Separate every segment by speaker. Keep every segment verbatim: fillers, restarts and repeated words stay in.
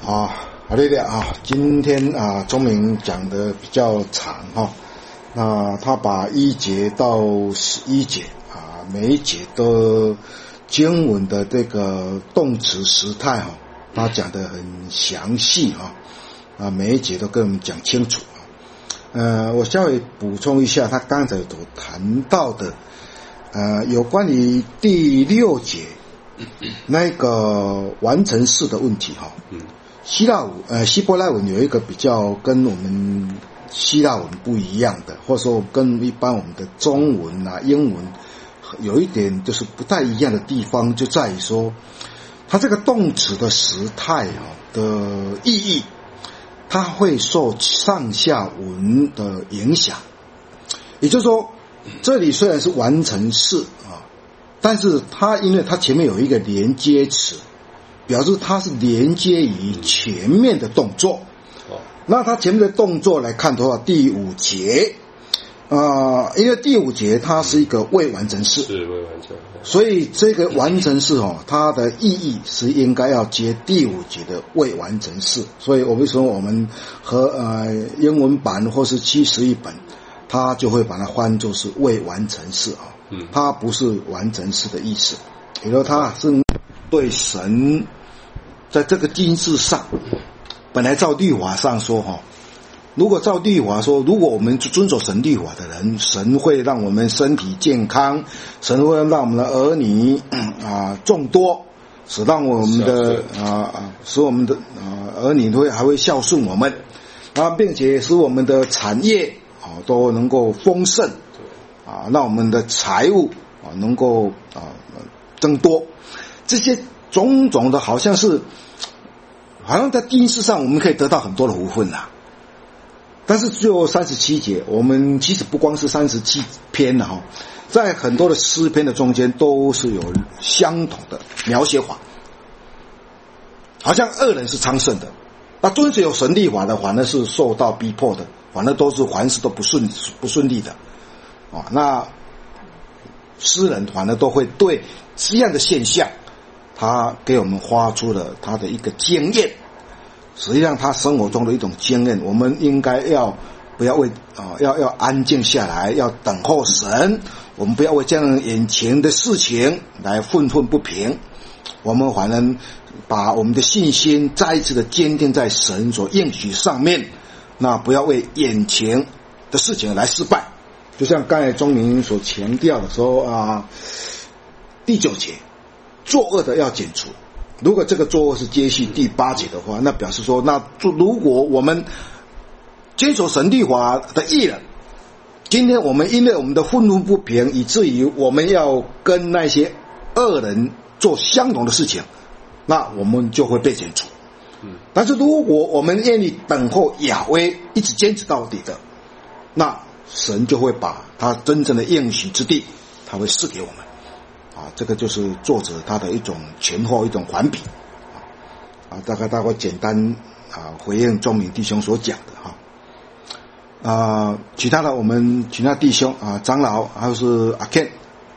Speaker 1: 啊，好嘞的啊，今天啊，钟明讲的比较长哈、啊，那他把一节到十一节啊，每一节的经文的这个动词时态哈、啊，他讲的很详细啊，啊，每一节都跟我们讲清楚啊。呃，我稍微补充一下，他刚才所谈到的，呃，有关于第六节那个完成式的问题哈、啊。嗯。希腊文呃希伯来文有一个比较跟我们希腊文不一样的，或者说跟一般我们的中文啊英文有一点就是不太一样的地方，就在于说它这个动词的时态啊的意义，它会受上下文的影响。也就是说，这里虽然是完成式啊，但是它因为它前面有一个连接词，表示它是连接于前面的动作。那它前面的动作来看的话，第五节啊、呃，因为第五节它是一个未完成式，
Speaker 2: 是未完成，
Speaker 1: 所以这个完成式哦，它的意义是应该要接第五节的未完成式。所以我为什么我们和呃英文版或是七十一本，它就会把它翻作是未完成式啊、哦，嗯，它不是完成式的意思，也就是它是对神。在这个经世上，本来照律法上说哈，如果照律法说，如果我们遵守神律法的人，神会让我们身体健康，神会让我们的儿女啊众多，使让我们的啊啊使我们的啊儿女会还会孝顺我们，啊，并且使我们的产业啊都能够丰盛，啊，让我们的财物啊能够啊增多，这些。种种的好像是好像在经世上我们可以得到很多的福分啦，但是只有三十七节，我们其实不光是三十七篇了哈，在很多的诗篇的中间都是有相同的描写法，好像恶人是昌盛的，那遵守神律法的反而是受到逼迫的，反而都是凡事都不顺不顺利的啊。那诗人反而都会对这样的现象，他给我们发出了他的一个经验，实际上他生活中的一种经验，我们应该要不要为啊、呃、要要安静下来，要等候神，我们不要为这样眼前的事情来愤愤不平，我们反而把我们的信心再一次的坚定在神所应许上面，那不要为眼前的事情来失败。就像刚才钟明所强调的说啊，第九节。作恶的要剪除，如果这个作恶是接续第八节的话，那表示说，那如果我们坚守神律法的义人，今天我们因为我们的愤怒不平，以至于我们要跟那些恶人做相同的事情，那我们就会被剪除。但是如果我们愿意等候亚威一直坚持到底的，那神就会把他真正的应许之地，他会赐给我们。啊，这个就是作者他的一种前后一种环比，啊，大概大概简单啊回应钟明弟兄所讲的哈，啊，其他的我们其他弟兄啊，长老还有是阿 Ken，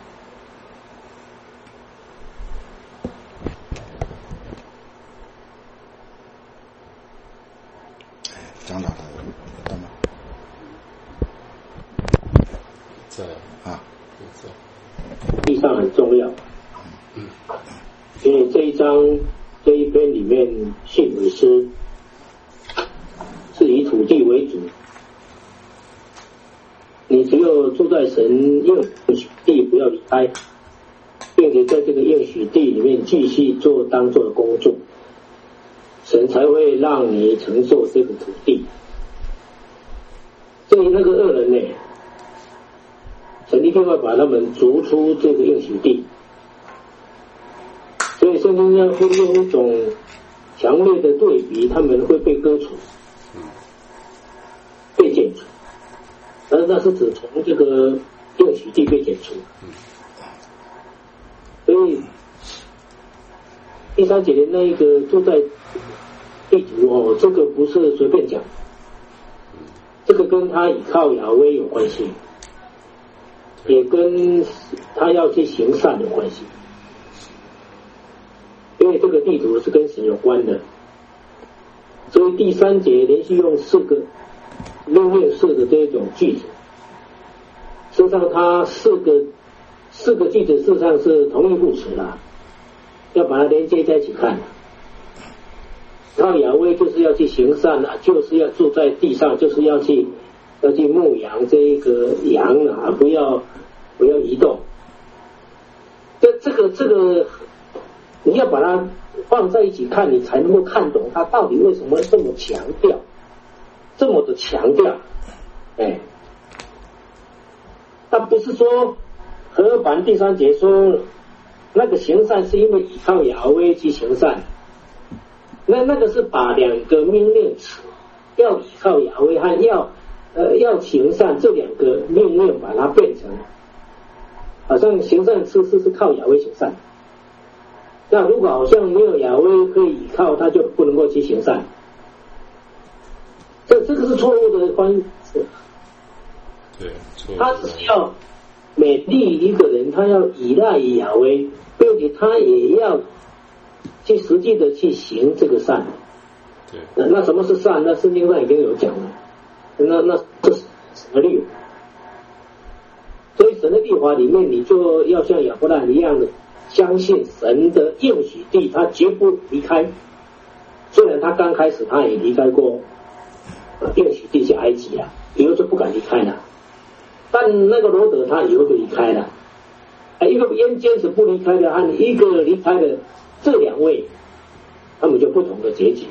Speaker 1: 长老的有到吗？
Speaker 2: 在啊，在。
Speaker 3: 地上很重要，因为这一章这一篇里面信主诗是以土地为主，你只有住在神应许地不要离开，并且在这个应许地里面继续做当做的工作，神才会让你承受这个土地。至于那个恶人呢，神一定会把他们逐出这个应许地，所以圣经上会用一种强烈的对比，他们会被割除、被剪除，但是那是指从这个应许地被剪除。所以第三节的那一个住在地图哦，这个不是随便讲，这个跟他倚靠亚威有关系。也跟他要去行善有关系，因为这个地图是跟神有关的， 所以第三节连续用四个命令式的这种句子，事实上它四个四个句子事实上是同义副词啦，要把它连接在一起看。靠亚威就是要去行善啊，就是要住在地上，就是要去要去牧养这个羊啊，不要不要移动。这这个这个你要把它放在一起看，你才能够看懂它到底为什么这么强调，这么的强调。哎，他不是说和合版第三节说那个行善是因为依靠亚威去行善，那那个是把两个命令词要依靠亚威和要呃要行善这两个命令把它变成好像行善是是是靠亚威行善，那如果好像没有亚威可以依靠，他就不能够去行善，这这个是错误的翻译。
Speaker 2: 对，错误。
Speaker 3: 他只是要每立一个人，他要依赖于亚威，并且他也要去实际的去行这个善。
Speaker 2: 对。
Speaker 3: 那那什么是善？那圣经上已经有讲了。那那这是什么律？所以神的律法里面，你就要像亚伯拉罕一样的相信神的应许地，他绝不离开。虽然他刚开始他也离开过应许地去埃及啊，以后就不敢离开了。但那个罗德他以后就离开了，一个坚坚持不离开的和一个离开的这两位，他们就不同的结局。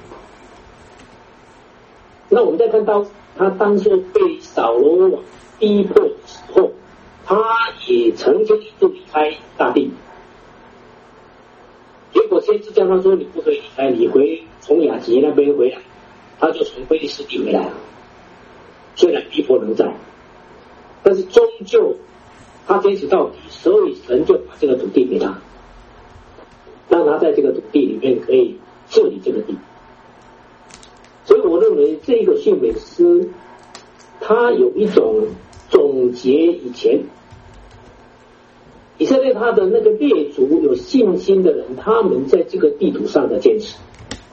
Speaker 3: 那我们再看到他当初被扫罗王逼迫的时候，他也曾经一度离开大地，结果先知叫他说你不可以离开，你回从雅吉那边回来，他就从非利士地回来了。虽然逼迫仍在，但是终究他坚持到底，所以神就把这个土地给他，让他在这个土地里面可以治理这个地。所以我认为这个训勉诗它有一种总结以前以色列他的那个列祖有信心的人，他们在这个地图上的坚持。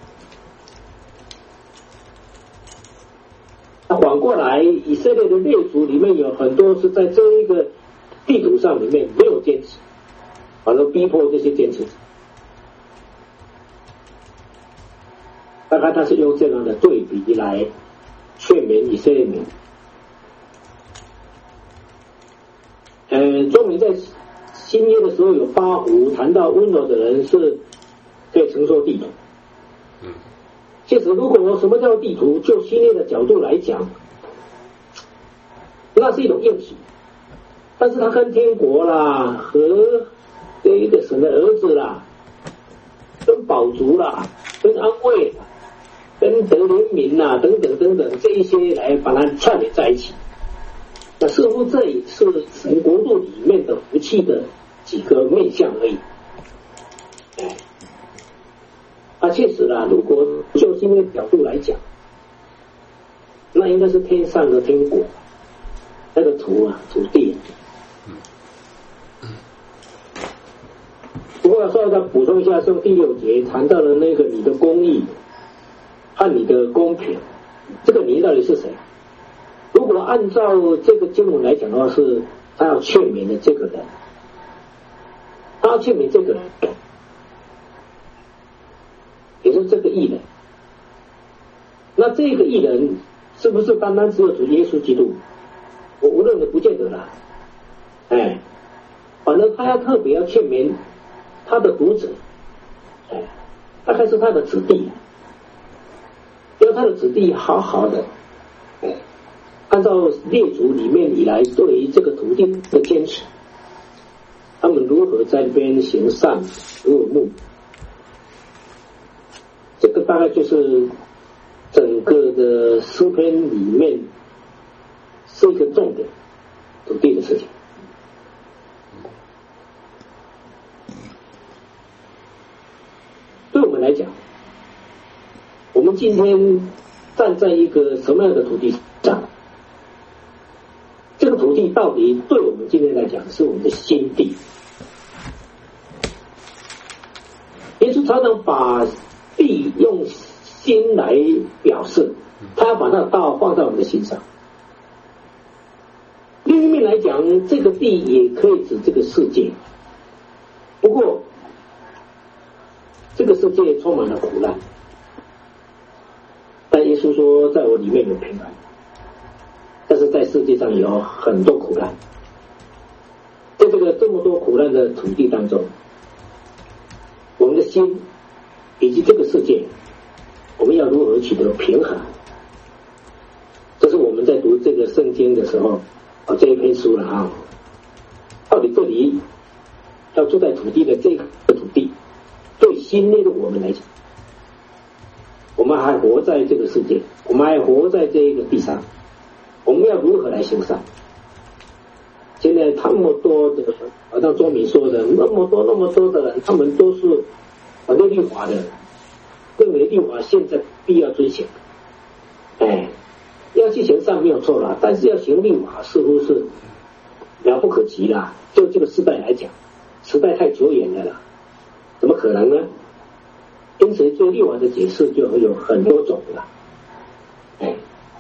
Speaker 3: 反过来，以色列的列祖里面有很多是在这一个地图上里面没有坚持，反而逼迫这些坚持者。大概他是用这样的对比来劝勉以色列民。呃，中民在新约的时候有八福谈到温柔的人是可以承受地图。
Speaker 2: 嗯，
Speaker 3: 其实如果什么叫地图，就新约的角度来讲，那是一种应许，但是他跟天国啦，和这一个神的儿子啦，跟宝足啦，跟安慰啦，跟得怜悯啦，等等等等，这一些来把它串联在一起。那似乎这也是神国度里面的福气的几个面向而已。哎，啊，确实啦，如果就今天角度来讲，那应该是天上的天国，那个土啊，土地。不过要稍微再补充一下，从第六节谈到了那个你的公义和你的公平，这个你到底是谁？如果按照这个经文来讲的话，是他要劝勉的这个人，他要劝勉这个人，也就是这个义人。那这个义人是不是单单只有主耶稣基督？我我认为不见得啦。哎，反正他要特别要劝勉他的读者，哎，大概是他的子弟，要他的子弟好好的，哎，按照列祖里面以来对于这个土地的坚持，他们如何在那边行善如牧，这个大概就是整个的诗篇里面是一个重点，土地的事情。对我们来讲，我们今天站在一个什么样的土地上？这个土地到底对我们今天来讲是我们的心地。耶稣常常把地用心来表示，他要把那道放在我们的心上。另一面来讲，这个地也可以指这个世界，不过这个世界充满了苦难，但耶稣说在我里面有平安，但是在世界上有很多苦难。在这个这么多苦难的土地当中，我们的心以及这个世界，我们要如何取得平衡？这是我们在读这个圣经的时候，啊，这一篇书了啊。到底这里要住在土地的这个土地，对心内的我们来讲，我们还活在这个世界，我们还活在这个地上，我们要如何来行善？现在那么多的，好像周敏说的，那么多那么多的人，他们都是反对律法的，认为律法现在必要遵行。哎，要去行善没有错啦，但是要行律法似乎是遥不可及啦。就这个时代来讲，时代太久远了啦，怎么可能呢？因此对律法的解释就有很多种了。哎，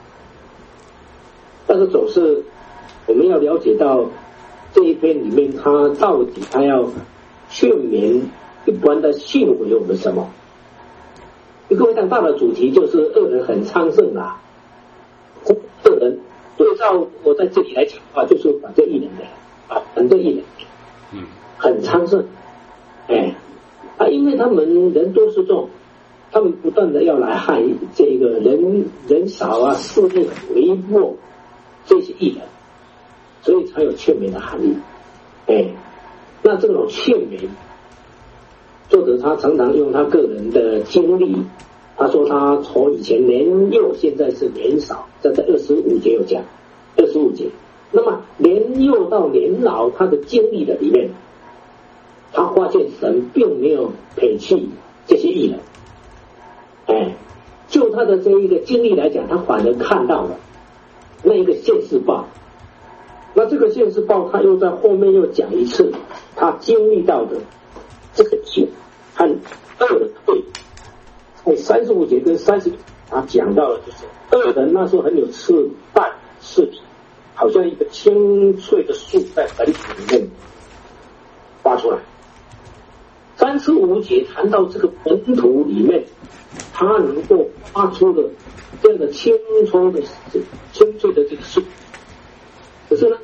Speaker 3: 但是总是我们要了解到这一篇里面，他到底他要劝勉一般的信徒有我们什么？各位，很大的主题就是恶人很昌盛啊。恶人对照我在这里来讲的话，就是反对义人的啊，反对义人，嗯，很昌盛，哎，啊，因为他们人多势众，他们不断的要来害这个人人少啊，势力微弱这些义人。所以才有劝勉的含义，哎，那这种劝勉，作者他常常用他个人的经历，他说他从以前年幼，现在是年少，在这二十五节有讲，二十五节，那么年幼到年老，他的经历的里面，他发现神并没有撇弃这些义人，哎，就他的这一个经历来讲，他反而看到了那一个现世报。那这个现世报，他又在后面又讲一次他经历到的这个义和恶的对，在三十五节跟三十，他讲到了就是恶人那时候很有刺瓣刺体，好像一个青翠的树在本土里面发出来。三十五节谈到这个本土里面，它能够发出的这样的青葱的青翠的这个树。可是呢，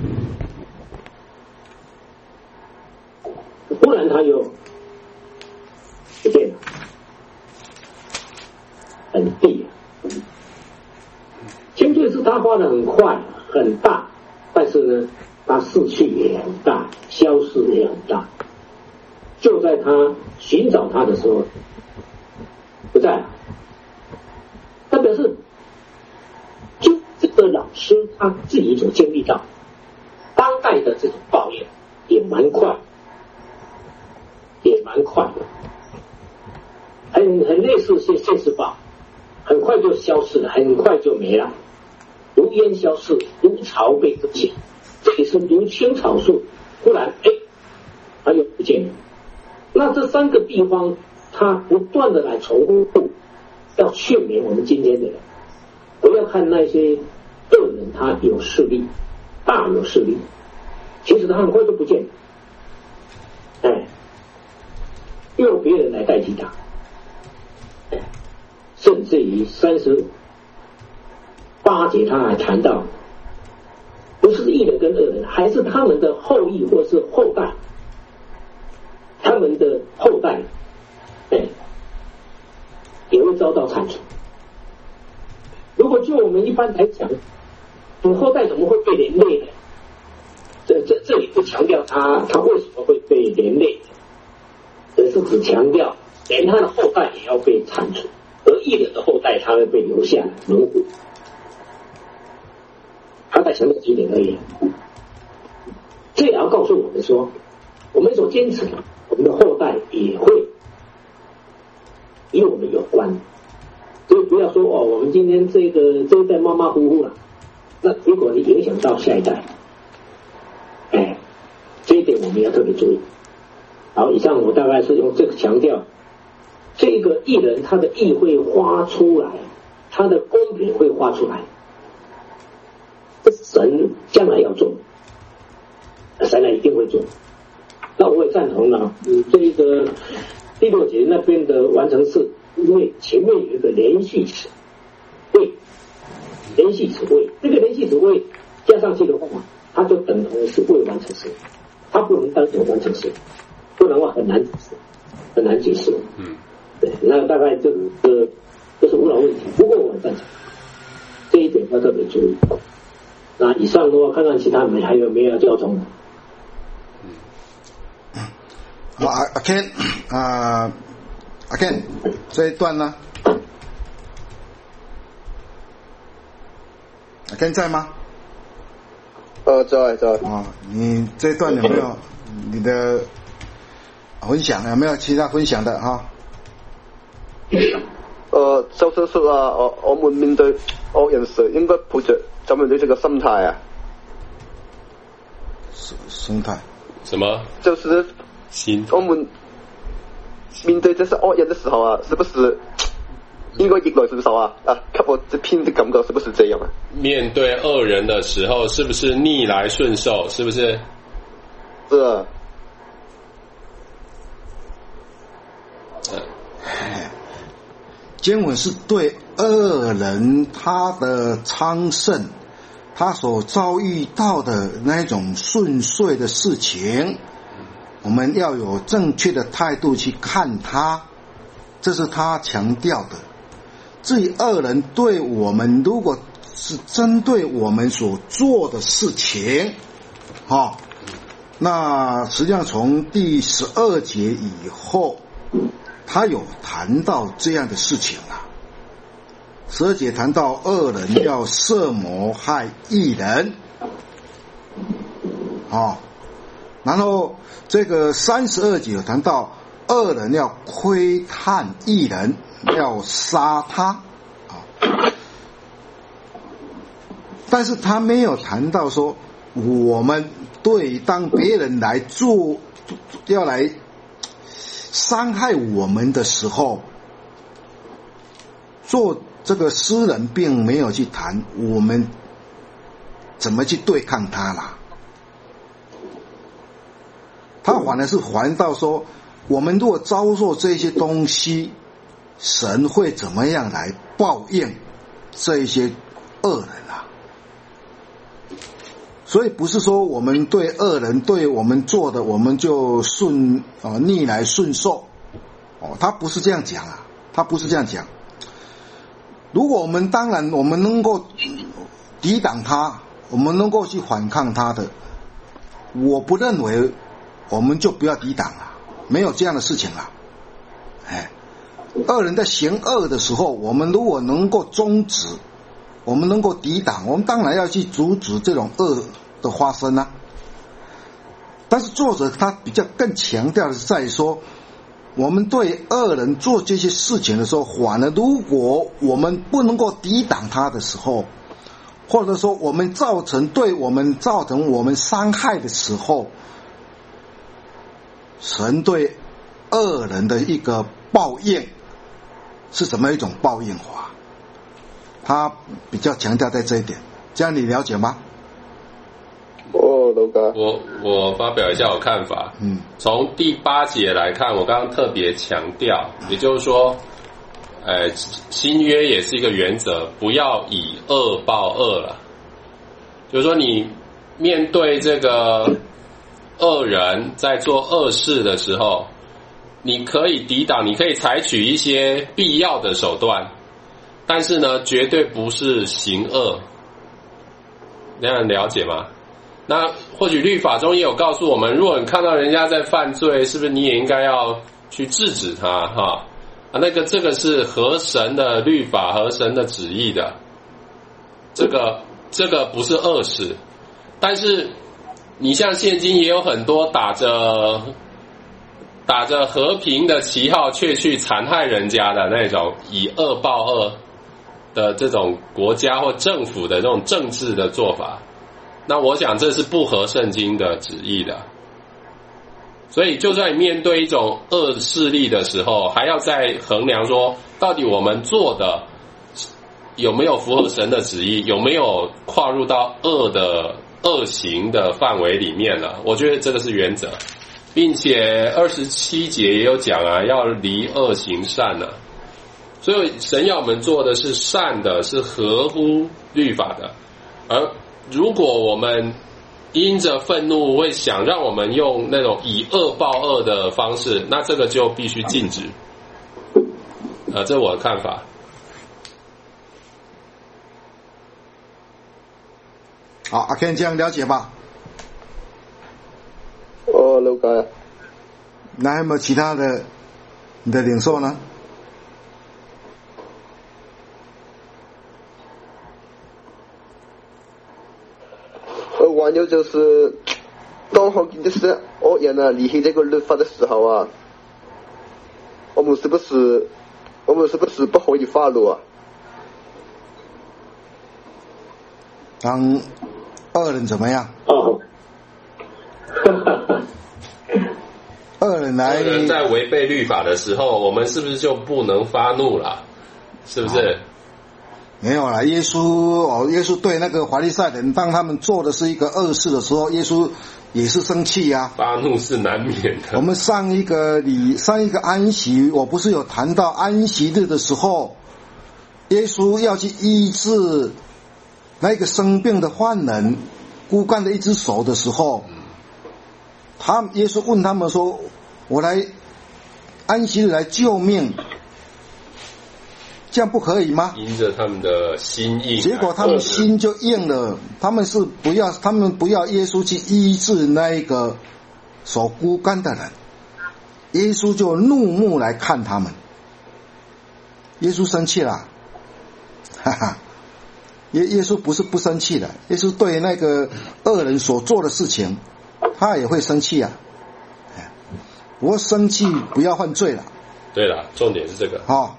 Speaker 3: 忽然他又不见了，很低。青翠是他发的很快很大，但是呢，他逝去也很大，消失也很大。就在他寻找他的时候，不在了。他表示，就这个老师他自己所经历到当代的这种抱怨也蛮快，也蛮快的，很很类似些现世报，很快就消失了，很快就没了，如烟消逝，如潮被搁浅。这里是如青草树，忽然哎，它又不见了。那这三个地方，它不断的来重复，要劝勉我们今天的人，不要看那些恶人，他有势力，大有势力，其实他很快就不见了，哎，用别人来代替他，哎，甚至于三十八节他还谈到，不是义人跟恶人，还是他们的后裔或是后代，他们的后代，哎，也会遭到铲除。如果就我们一般来讲，你后代怎么会被连累呢？这这这里不强调他他为什么会被连累，而是只强调连他的后代也要被铲除，而义人的后代他会被留下来轮回。他在强调几点而已。这也要告诉我们说，我们所坚持的，我们的后代也会与我们有关。所以不要说哦，我们今天这个这一代马马虎虎了，那如果你影响到下一代，哎，这一点我们要特别注意。好，以上我大概是用这个强调这个义人他的义会发出来，他的公平会发出来，这神将来要做，神来一定会做。那我也赞同了，嗯，这个第六节那边的完成式，因为前面有一个连续词为，连续词为，这个连续词为加上去的话，它就等同是未完成式，它不能当成完成式，不然的话很难解释，很难解释。嗯，对，那大概这个这是无脑问题。不过我很赞成这一点要特别注意。那以上的话，看看其他人还有没有要交通的。
Speaker 1: 好，阿阿 Ken 啊，阿 Ken 这一段呢，阿 Ken 在吗？
Speaker 4: 呃，在在。
Speaker 1: 哦，你这一段有没有你的分享？有没有其他分享的哈？
Speaker 4: 呃，就是說啊，我我們面對惡人時，應該抱着怎樣的這個心態啊？
Speaker 1: 心態？
Speaker 2: 什麼？
Speaker 4: 就是
Speaker 2: 心。
Speaker 4: 我們面對這些惡人的時候啊，是不是應該逆來順受啊？啊，給我這篇的感覺是不是這樣啊？
Speaker 2: 面對惡人的時候，是不是逆來順受？是不是？
Speaker 4: 是啊。
Speaker 1: 經文是對惡人他的昌盛，他所遭遇到的那種順遂的事情，我們要有正確的態度去看他，這是他強調的。至於惡人對我們，如果是針對我們所做的事情，哦，那實際上從第十二節以後，他有談到這樣的事情啊。十二節談到惡人要設謀害義人，哦，然後這個三十二節有談到惡人要窺探義人，要殺他，哦，但是他沒有談到說我們對當別人來做要來傷害我們的時候，做這個詩人並沒有去談我們怎麼去對抗他啦，他反而是談到說我們如果遭受這些東西，神會怎麼樣來報應這些惡人啊。所以不是說我們對惡人對我們做的我們就順啊逆來順受，哦，他不是這樣講啊，他不是這樣講。如果我們當然我們能夠抵擋他，我們能夠去反抗他的，我不認為我們就不要抵擋了，沒有這樣的事情了。哎，惡人在行惡的時候，我們如果能夠終止，我們能夠抵擋，我們當然要去阻止這種惡的發生啊。但是作者他比較更強調的是在於說，我們對惡人做這些事情的時候，反而如果我們不能夠抵擋他的時候，或者說我們造成對我們造成我們傷害的時候，神對惡人的一個報應是怎麼一種報應法？他比較強調在這一點，這樣你了解嗎？
Speaker 4: 哦，老哥，
Speaker 2: 我我發表一下我看法。嗯，從第八節來看，我剛剛特別強調，也就是說，呃，新約也是一個原則，不要以惡報惡了。就是說，你面對這個惡人在做惡事的時候，你可以抵擋，你可以採取一些必要的手段，但是呢，絕對不是行惡。這樣了解嗎？那或許律法中也有告訴我們，如果你看到人家在犯罪，是不是你也應該要去制止他哈？啊，那個這個是合神的律法，合神的旨意的，這個這個不是惡事。但是你像現今也有很多打着打着和平的旗號卻去殘害人家的那種以惡報惡的這種國家或政府的這種政治的做法，那我想這是不合聖經的旨意的。 所以就算面对一种恶势力的时候，还要再衡量说，到底我们做的有没有符合神的旨意，有没有跨入到恶的恶行的范围里面了。我觉得这个是原则，并且二十七节也有讲啊，要离恶行善啊。所以神要我们做的是善的，是合乎律法的。而如果我们因着愤怒会想让我们用那种以恶报恶的方式，那这个就必须禁止。呃，这是我的看法。
Speaker 1: 好，阿 Ken 这样了解吧？
Speaker 4: 哦，了解。
Speaker 1: 那还有没有其他的你的领受呢？
Speaker 4: 呃，还有就是，当看见就是恶人啊离弃这个律法的时候啊，我们是不是，我们是不是不可以发怒啊？
Speaker 1: 当恶人怎么样？
Speaker 3: 哦，
Speaker 1: 恶人来，
Speaker 2: 恶人在违背律法的时候，我们是不是就不能发怒了？是不是？
Speaker 1: 没有啦，耶稣哦，耶稣对那个法利赛人，当他们做的是一个恶事的时候，耶稣也是生气呀、啊。
Speaker 2: 发怒是难免的。
Speaker 1: 我们上一个礼上一个安息，我不是有谈到安息日的时候，耶稣要去医治那个生病的患人，枯干的一只手的时候，他耶稣问他们说：“我来安息日来救命。”这样不可以吗？
Speaker 2: 因着他们的心硬，
Speaker 1: 结果他们心就硬了。他们是不要，他们不要耶稣去医治那一个手枯干的人，耶稣就怒目来看他们。耶稣生气了，哈哈。耶耶稣不是不生气的，耶稣对那个恶人所做的事情，他也会生气啊。不过生气不要犯罪了。
Speaker 2: 对了，重点是这个。
Speaker 1: 好、哦。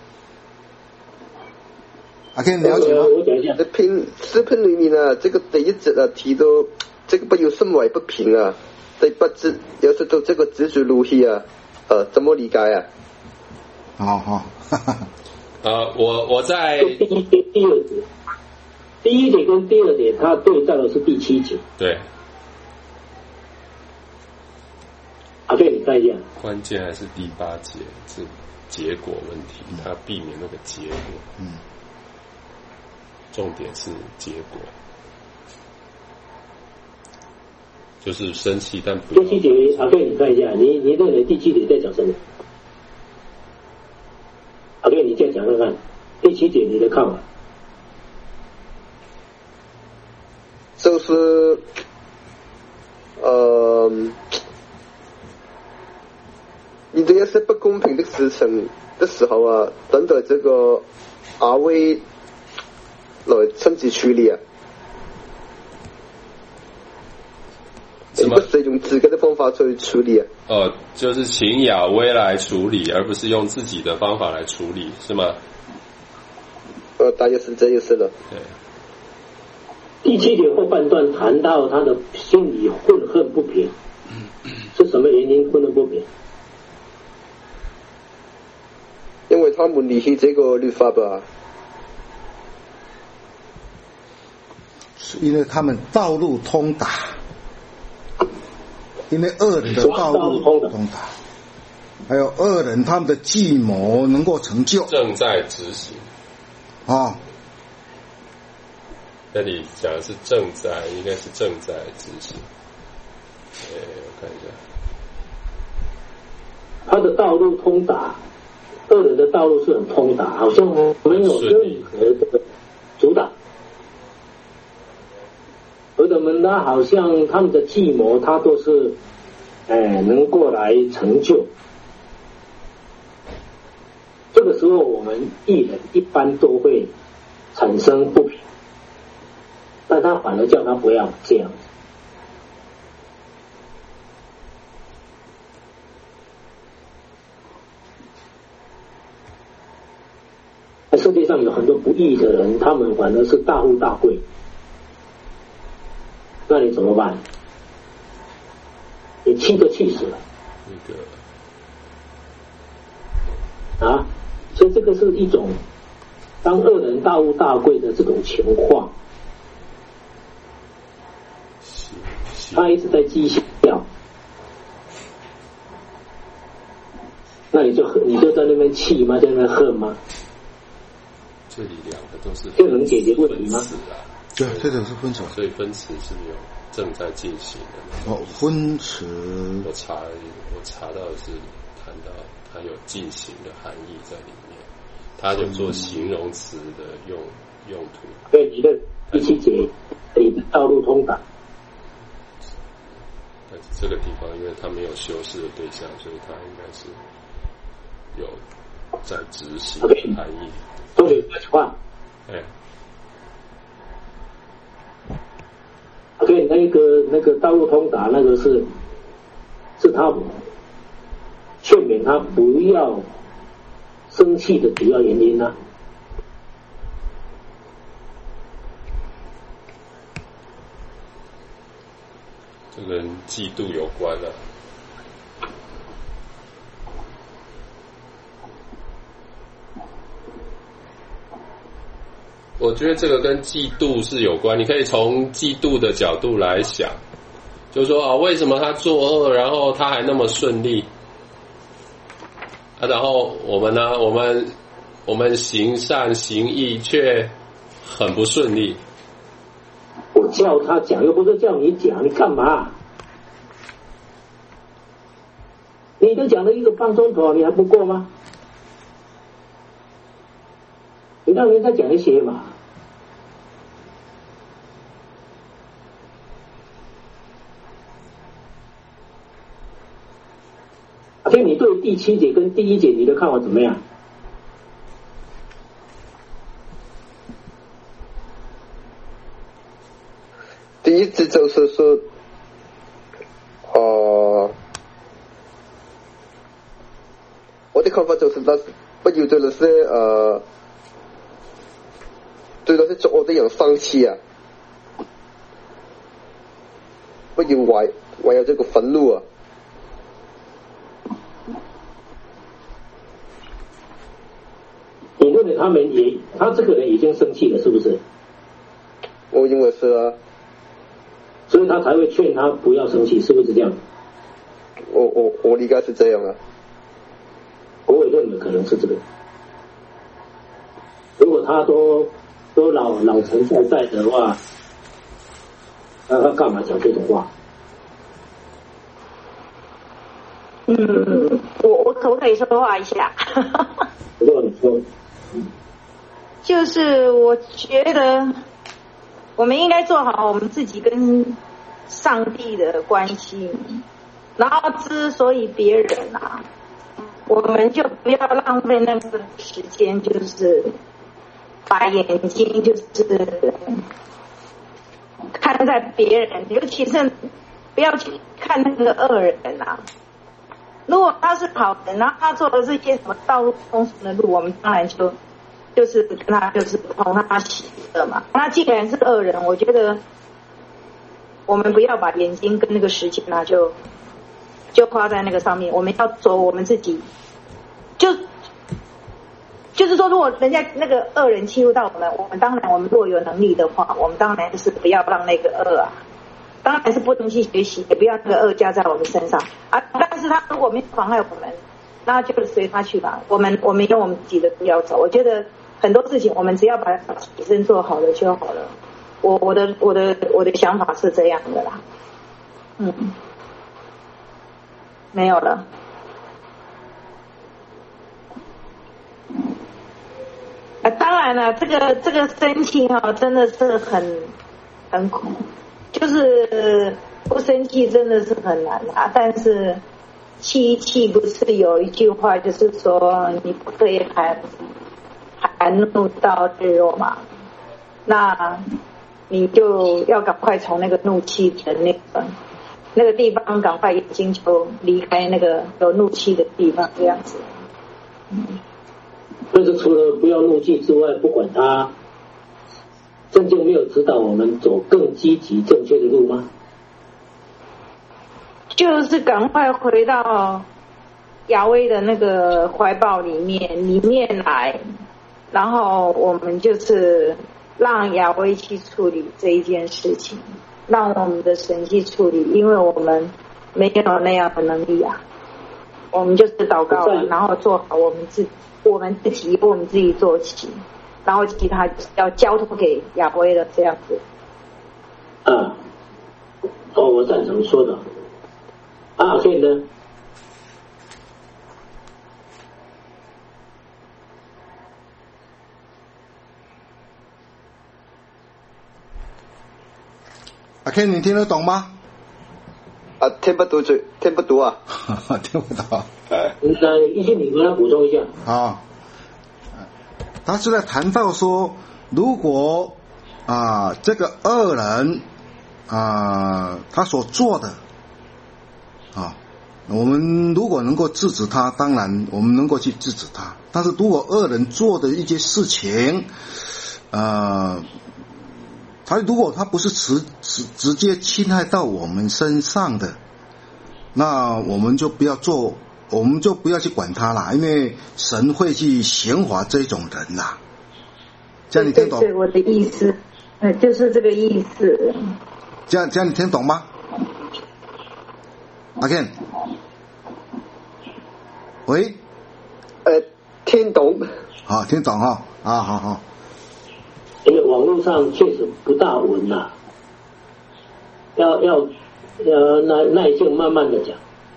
Speaker 1: 啊，可以了解吗？
Speaker 3: 我讲一下，
Speaker 4: 视频视频里面呢，这个第一节啊提到这个不有心怀不平啊，第八节有时到这个执着怒气啊，呃，怎么理解啊？
Speaker 1: 好好，
Speaker 2: 呃，我我在
Speaker 3: 第一节、第二节，第一节跟第二节，它对照的是第七节。
Speaker 2: 对。
Speaker 3: 啊，对，你看一下。
Speaker 2: 关键还是第八节是结果问题，他避免那个结果。
Speaker 1: 嗯。
Speaker 2: 重点是结果，就是生气，但不要。
Speaker 3: 第七节啊，对，你看一下，你你认为第七节在讲什么？啊，对，你再讲看看，第七节你的看法。
Speaker 4: 就是，呃，你这些不公平的事情的时候啊，等待这个阿威来亲自处理啊，而不是用自己的方法去处理啊。
Speaker 2: 哦，就是请亚威来处理，而不是用自己的方法来处理，是吗？
Speaker 4: 呃，大约是这意思了。
Speaker 2: 对。
Speaker 3: 第七节后半段谈到他的心里愤恨不平，是什么原因愤恨不平？
Speaker 4: 因为他们离弃这个律法吧。
Speaker 1: 因为他们道路通达，因为恶人的道路通达，还有恶人他们的计谋能够成就，
Speaker 2: 正在执行
Speaker 1: 啊。哦，
Speaker 2: 那里讲的是正在，应该是正在执行。哎，我看一下，
Speaker 3: 他的道路通达，恶人的道路是很通达，好像没有任何的阻挡。恶人们呢，好像他们的计谋，他都是，哎，能过来成就。这个时候，我们艺人一般都会产生不平，但他反而叫他不要这样。在世界上有很多不义的人，他们反而是大富大贵。那你怎么办？你气都气死了。
Speaker 2: 那
Speaker 3: 个啊，所以这个是一种当恶人大富大贵的这种情况，他一直在讥笑，那你就你就在那边气吗？在那边恨吗？
Speaker 2: 这里两个都是
Speaker 3: 这能解决问题吗？
Speaker 1: 对，这个是分词，
Speaker 2: 所以分词是有正在进行的。
Speaker 1: 哦，分词，
Speaker 2: 我查我查到的是谈到它有进行的含义在里面，它有做形容词的用用途。
Speaker 3: 对，你的第七节，你的道路通达。
Speaker 2: 但是这个地方，因为它没有修饰的对象，所以它应该是有在执行的含义。
Speaker 3: 同学，这句话。
Speaker 2: 哎。
Speaker 3: OK， 那个那个道路通达那个是是他劝勉他不要生气的主要原因呢、啊？
Speaker 2: 这跟嫉妒有关啊。我觉得这个跟嫉妒是有关，你可以从嫉妒的角度来想，就是说啊，为什么他作恶，然后他还那么顺利啊？然后我们呢，我们我们行善行义却很不顺利。
Speaker 3: 我叫他讲，又不是叫你讲，你干嘛？你都讲了一个半钟头，你还不够吗？你让人家讲一些嘛。OK，你对第七节跟第一节你的看法怎么样？
Speaker 4: 第一节就是说，呃，我的看法就是，那不要对那些呃，对那些作惡的人生氣啊，不要懷懷有這個憤怒啊。
Speaker 3: 你认为他们也，他这个人已经生气了，是不是？
Speaker 4: 我认为是啊。
Speaker 3: 所以他才会劝他不要生气，是不是这样？
Speaker 4: 我我我理解是这样啊。
Speaker 3: 我也认为可能是这个。如果他都都老老成在在的话，那他干嘛讲这种话？
Speaker 5: 嗯，我我可不可以说话一下？
Speaker 3: 不知道你说。
Speaker 5: 就是我觉得我们应该做好我们自己跟上帝的关系，然后之所以别人啊，我们就不要浪费那个时间，就是把眼睛就是看在别人，尤其是不要去看那个恶人啊。如果他是好人，然后他做的这些什么道路通顺的路，我们当然就就是跟他就是同他喜乐嘛。那既然是恶人，我觉得我们不要把眼睛跟那个时间啊，就就花在那个上面。我们要走我们自己，就就是说，如果人家那个恶人欺负到我们，我们当然我们若有能力的话，我们当然就是不要让那个恶啊。当然是不能去学习，也不要那个恶加在我们身上啊。但是他如果没有妨碍我们，那就随他去吧。我们我们有我们自己的路要走。我觉得很多事情我们只要把自身做好了就好了。我我的我的我的想法是这样的啦。嗯，没有了。啊，当然了，这个这个生气哈，真的是很很苦。就是不生气真的是很难啊，但是气一气不是有一句话就是说你不可以含含怒到日落嘛，那你就要赶快从那个怒气的那个那个地方赶快眼睛就离开那个有怒气的地方这样子。
Speaker 3: 但是除了不要怒气之外，不管他圣经没有指导我们走更积极正确的路吗？
Speaker 5: 就是赶快回到亚威的那个怀抱里面里面来，然后我们就是让亚威去处理这一件事情，让我们的神去处理，因为我们没有那样的能力啊。我们就是祷告了，然后做好我们自我们自己，由我们自己做起，然后其他要交托给亚威了，这样子。
Speaker 3: 啊，哦，我赞成说的。啊，所以呢？
Speaker 1: 阿 Ken， 你听得懂吗？
Speaker 4: 啊，听不懂，嘴听不懂啊，
Speaker 1: 听不懂。
Speaker 3: 那一心，你跟他补充一下。
Speaker 1: 啊，他是在谈到说，如果啊这个恶人啊他所做的啊，我们如果能够制止他，当然我们能够去制止他。但是如果恶人做的一些事情，呃。他如果他不是直直直接侵害到我们身上的，那我们就不要做，我们就不要去管他啦，因为神会去刑罚这种人啦。这样你听懂？
Speaker 5: 对对，我的意思，呃，就是这个意思。
Speaker 1: 这样这样你听懂吗？阿 Ken， 喂，
Speaker 4: 呃，听懂。
Speaker 1: 好，听懂哈，啊，好好。
Speaker 3: 因为网络上确实不大稳呐、啊，要要要耐耐性慢慢的讲。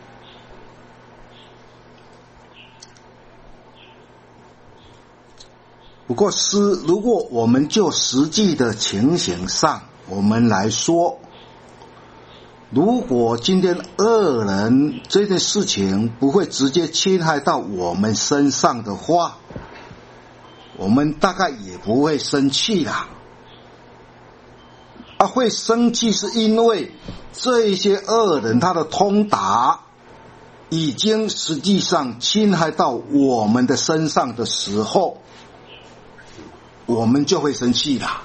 Speaker 1: 不过是如果我们就实际的情形上我们来说，如果今天恶人这件事情不会直接侵害到我们身上的话，我们大概也不会生气啦。啊，会生气是因为这一些恶人他的通达已经实际上侵害到我们的身上的时候，我们就会生气啦。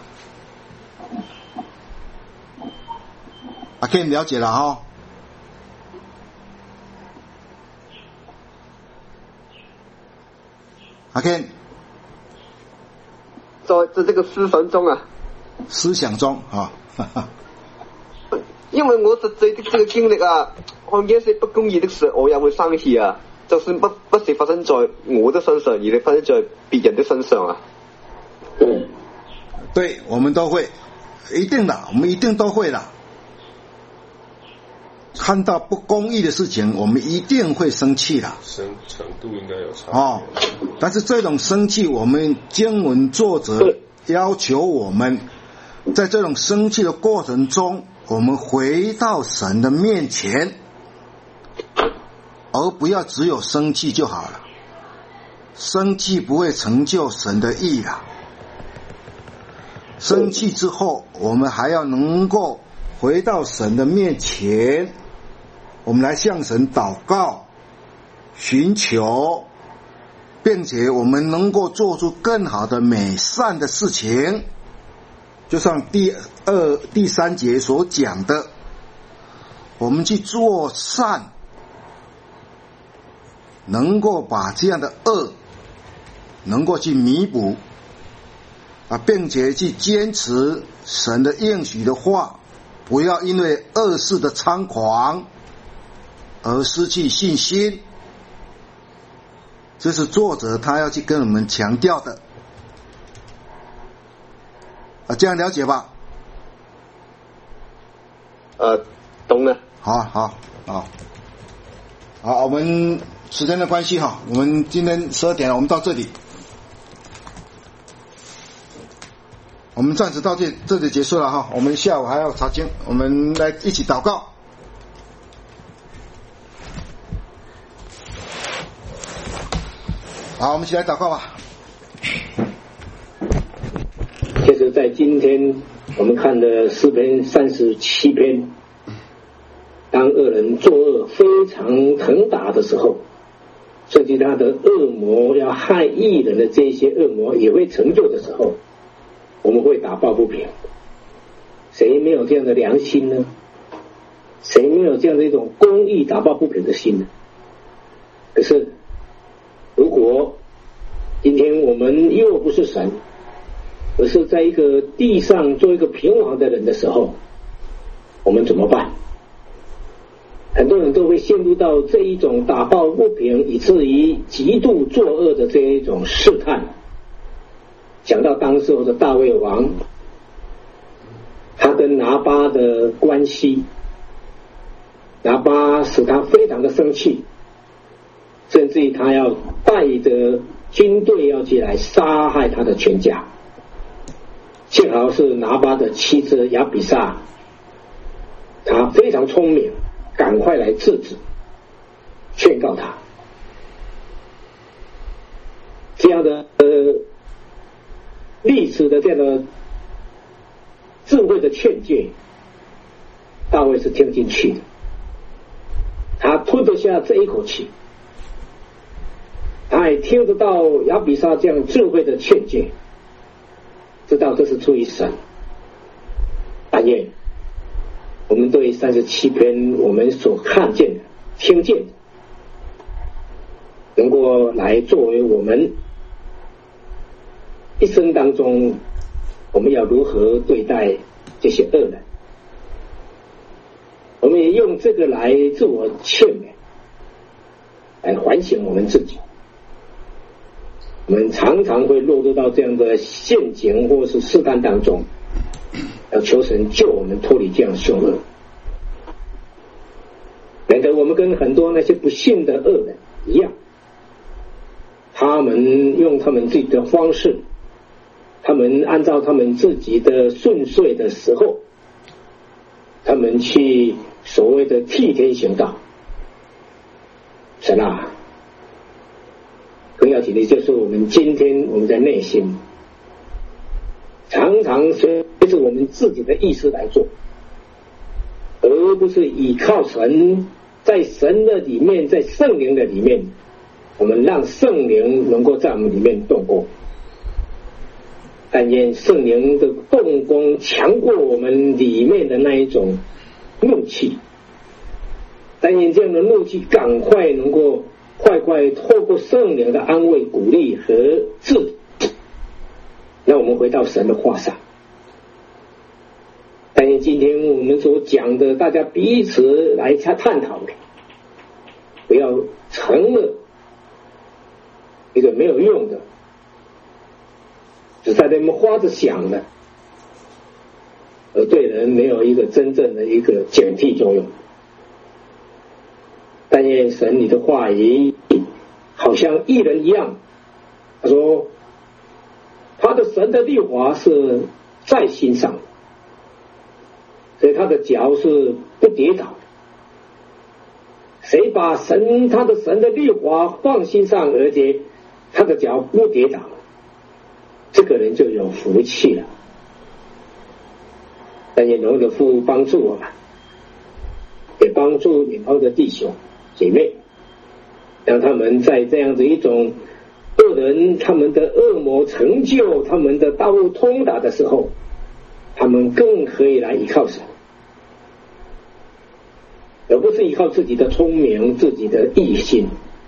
Speaker 1: 啊，可以了解了哈。阿 Ken，
Speaker 4: 在在这个思想中啊，
Speaker 1: 思想中啊，
Speaker 4: 因为我实际的这个经历啊，看见一些不公义的事，我也会生气啊。就算不不是发生在我的身上，而是发生在别人的身上啊。
Speaker 3: 对，
Speaker 1: 对，我们都会，一定的，我们一定都会的。看到不公义的事情，我们一定会生气的。
Speaker 2: 生程度应该有差
Speaker 1: 哦，但是这种生气，我们经文作者要求我们，在这种生气的过程中，我们回到神的面前，而不要只有生气就好了。生气不会成就神的义啦。生气之后，我们还要能够回到神的面前，我们来向神祷告，寻求，并且我们能够做出更好的美善的事情。就像第二、第三节所讲的，我们去做善，能够把这样的恶能够去弥补啊，并且去坚持神的应许的话，不要因为恶事的猖狂而失去信心。这是作者他要去跟我们强调的啊，这样了解吧？
Speaker 4: 呃，懂了。
Speaker 1: 好好好，好，我们时间的关系哈，我们今天十二点了，我们到这里。我们暂时到这这里结束了哈，我们下午还要查经，我们来一起祷告。好，我们一起来祷告吧。
Speaker 3: 其实在今天我们看的诗篇三十七篇，当恶人作恶非常腾达的时候，甚至他的恶魔要害义人的这些恶魔也会成就的时候，我们会打抱不平。谁没有这样的良心呢？ 谁没有这样的一种公义打抱不平的心呢？可是，如果今天我们又不是神，而是在一个地上做一个平王的人的时候，我们怎么办？很多人都会陷入到这一种打抱不平，以至于极度作恶的这一种试探。讲到当时候的大卫王，他跟拿巴的关系，拿巴使他非常的生气，甚至于他要带着军队要起来杀害他的全家。幸好是拿巴的妻子亚比煞，他非常聪明，赶快来制止，劝告他。这样的呃历史的这样的智慧的劝诫，大卫是听进去的，他吞得下这一口气，他也听得到亚比煞这样智慧的劝诫，知道这是出于神。但愿我们对三十七篇我们所看见的、听见的，能够来作为我们一生当中我们要如何对待这些恶人。我们也用这个来自我劝勉，来反省我们自己。我们常常会落入到这样的陷阱或是试探当中，要求神救我们脱离这样凶恶，免得我们跟很多那些不信的恶人一样，他们用他们自己的方式，他们按照他们自己的顺遂的时候，他们去所谓的替天行道。神啊，更要紧的就是我们今天我们在内心常常随着我们自己的意识来做，而不是依靠神，在神的里面，在圣灵的里面，我们让圣灵能够在我们里面动工。但愿圣灵的动工强过我们里面的那一种怒气，但愿这样的怒气赶快能够快快透过圣灵的安慰、鼓励和治理，让我们回到神的话上。但愿今天我们所讲的，大家彼此来探讨的，不要成了一个没有用的，只在那么花着想的，而对人没有一个真正的一个警惕作用。但愿神你的话语好像艺人一样，他说他的神的律法是在心上，所以他的脚是不跌倒。谁把神他的神的律法放心上，而且他的脚不跌倒，这个人就有福气了。但愿荣的父帮助我们，也帮助远方的弟兄姐妹，让他们在这样的一种恶人他们的恶魔成就他们的道路通达的时候，他们更可以来依靠神，而不是依靠自己的聪明、自己的义心。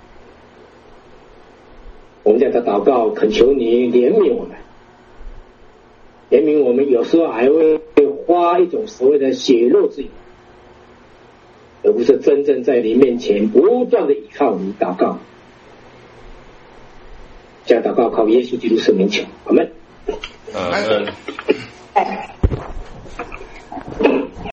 Speaker 3: 我们在这祷告，恳求你怜悯我们，怜悯我们有时候还会花一种所谓的血肉之言，而不是真正在你面前不断的依靠你祷告。这样祷告靠耶稣基督圣名求，阿们。
Speaker 2: 阿们。